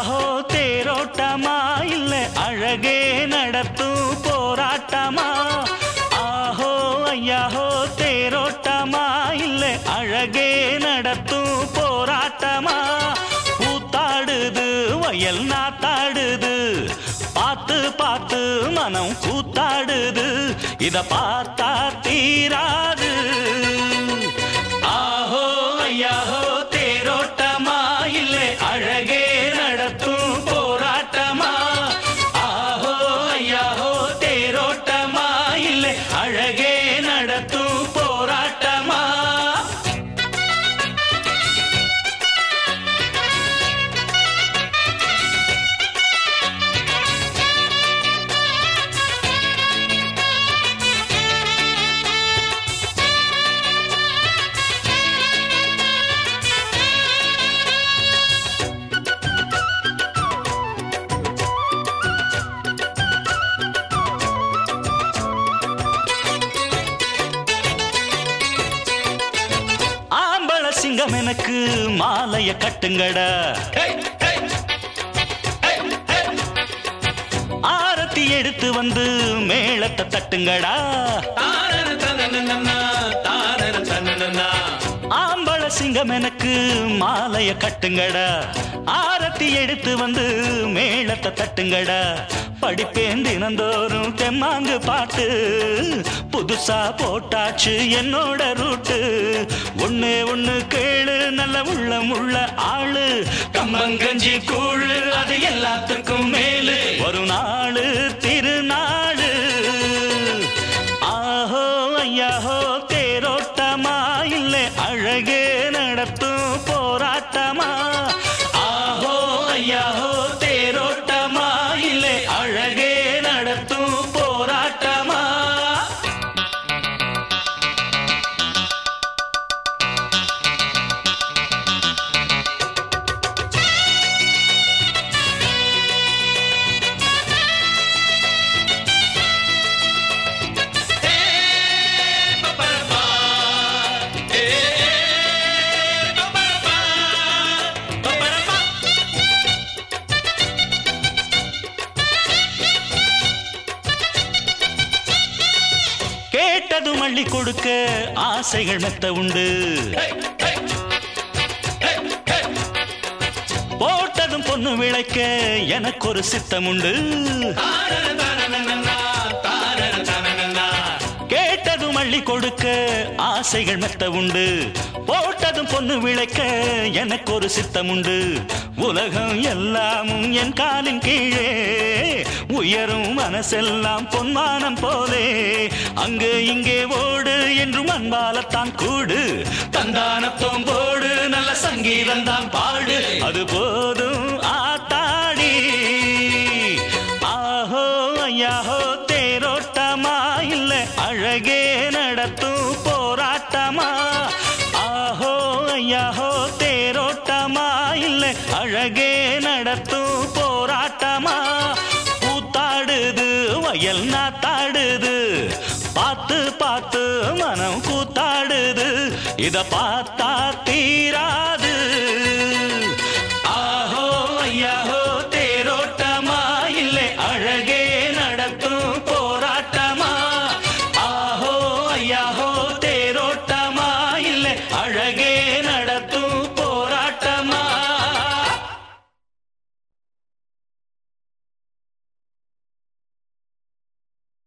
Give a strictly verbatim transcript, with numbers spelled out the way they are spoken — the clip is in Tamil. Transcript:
ஐயாஹோ தேரோட்டமா இல்ல அழகே நடத்தும் போராட்டமா? ஆஹோ ஐயாஹோ தேரோட்டமா இல்ல அழகே நடத்தும் போராட்டமா? கூத்தாடுது வயல் நாத்தாடுது, பார்த்து பார்த்து மனம் கூத்தாடுது, இத பார்த்தா தீராது. ஆஹோ ஐயாஹோ தேரோட்டமா இல்ல அழகே நடத்தும் போராட்டமா? ஆஹோ ஐயாஹோ தேரோட்டமா இல்ல அழகே நடத்தும் போராட்டமா? சிங்கம் எனக்கு மாலைய கட்டுங்கடா, ஆரத்தி எடுத்து வந்து மேளத்தை தட்டுங்கடா. ஆம்பள சிங்கம் எனக்கு மாலைய கட்டுங்கடா, ஆரத்தி எடுத்து வந்து மேளத்தை தட்டுங்கடா. படிப்பேன் தினந்தோறும் தெம்மாங்கு பாட்டு, புதுசா போட்டாச்சு என்னோட ரூட்டு. ஒண்ணு ஒண்ணு கேளு நல்ல உள்ளம் உள்ள ஆளு, கம்பங்கஞ்சி கூழு அது எல்லாத்துக்கும் மேலு. ஒரு நாளு திருநாளு. ஆஹோ ஐயாஹோ தேரோட்டமா இல்ல அழகே நடத்தும் போராட்டமா? ஆஹோ ஐயாஹோ தேரோட்டமா இல்ல அழகே நடத்தும் போராட்டமா? கேட்டது மல்லி கொடுக்க ஆசைகள் மெத்த உண்டு, போட்டதும் பொண்ணு விளைக்க எனக்கு ஒரு சித்தம் உண்டு. கேட்டது மல்லி கொடுக்க ஆசைகள் மெத்த உண்டு, போட்டதும் பொண்ணு விளைக்க எனக்கு ஒரு சித்தம் உண்டு. உலகம் எல்லாமும் என் காலின் கீழே, உயரும் மனசெல்லாம் பொன்மானம் போலே. அங்கு இங்கே ஓடு என்றும் அன்பாலத்தான் கூடு, தந்தானத்தோம் போடு நல்ல சங்கீதம் தான் பாடு, அது போதும் ஆத்தாடி. ஆஹோ ஐயாஹோ தேரோட்டமா இல்ல அழகே நடத்தும் போராட்டமா? ஆஹோ ஐயாஹோ தேரோட்டமா இல்ல அழகே நடத்தும் போராட்டமா? கூத்தாடுது வயல் நாத்தாடுது, பார்த்து பார்த்து மனம் கூத்தாடுது, இத பார்த்தா தீராது.